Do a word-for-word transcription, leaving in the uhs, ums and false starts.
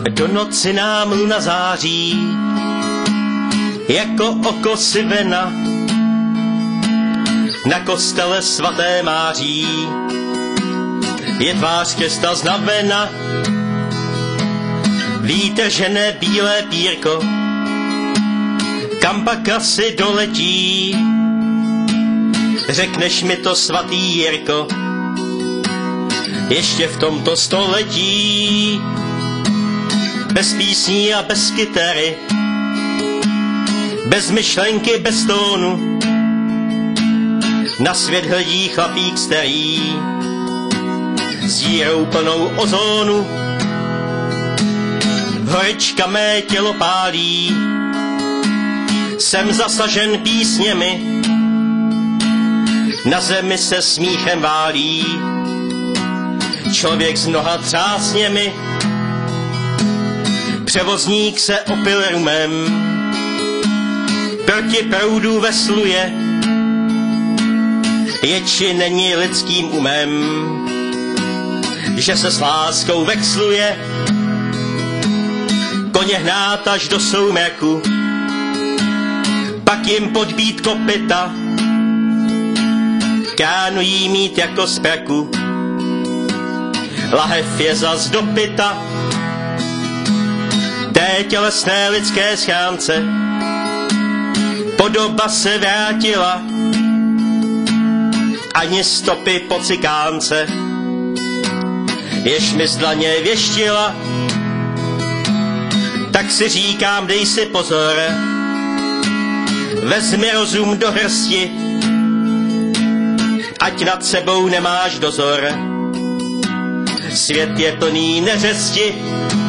Do noci nám luna září, jako oko sivena, na kostele svaté Máří je tvář Krista znamena. Vítr žene bílé pírko, kam pak asi doletí, řekneš mi to, svatý Jirko, ještě v tomto století. Bez písní a bez kytary, bez myšlenky, bez tónu, na svět hledí chlapík starý s dírou plnou ozónu. Horečka mé tělo pálí, jsem zasažen písněmi, na zemi se smíchem válí člověk s mnoha třásněmi. Převozník se opil rumem, proti proudu vesluje, je či není lidským umem, že se s láskou vexluje. Koně hnát až do soumraku, pak jim podbít kopyta, kánu jí mít jako z praku, lahev je zas do pyta. Té tělesné lidské schránce podoba se vrátila, ani stopy po cikánce, jež mi z dlaně věštila. Tak si říkám, dej si pozor, vezmi rozum do hrsti, ať nad sebou nemáš dozor. Svět je plný neřesti,